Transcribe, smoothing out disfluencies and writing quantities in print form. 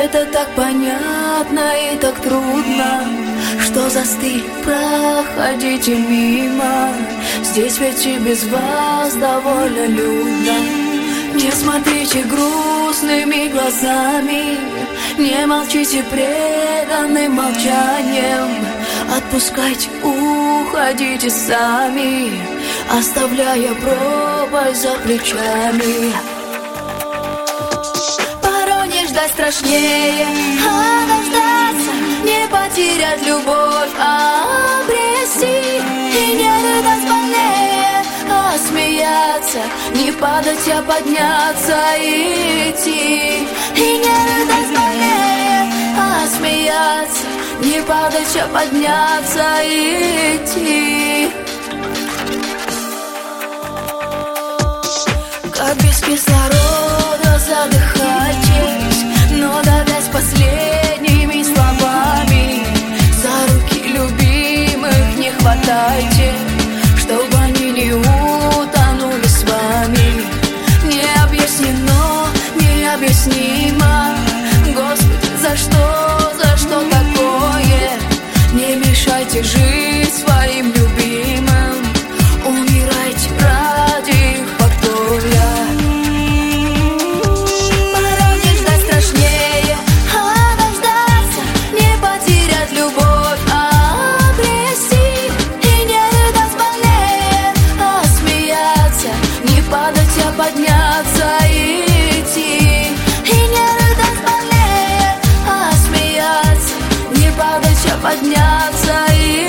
это так понятно и так трудно, что застыли, проходите мимо. Здесь ведь и без вас довольно людно. Не смотрите грустными глазами, не молчите преданным молчанием. Отпускайте, уходите сами, оставляя пропасть за плечами. Порой не ждать страшнее, а дождаться, не потерять любовь, а обрести. И не рыдать больнее, а смеяться, не падать, а подняться и идти. И не рыдать больнее, а смеяться, не падать, а подняться и идти. Как без кислорода задыхайтесь, но давясь последними словами. За руки любимых не хватайте, чтобы они не утонули с вами. Не объяснено, необъяснимо, Господи, за что такое? Не мешайте жить своим любимым, умирайте ради их покоя. Порой не ждать страшнее, а дождаться, не потерять любовь, а обрести. И не рыдать больнее, а смеяться, не падать, а подняться и идти. И не рыдать больнее, а смеяться, не падать, а подняться и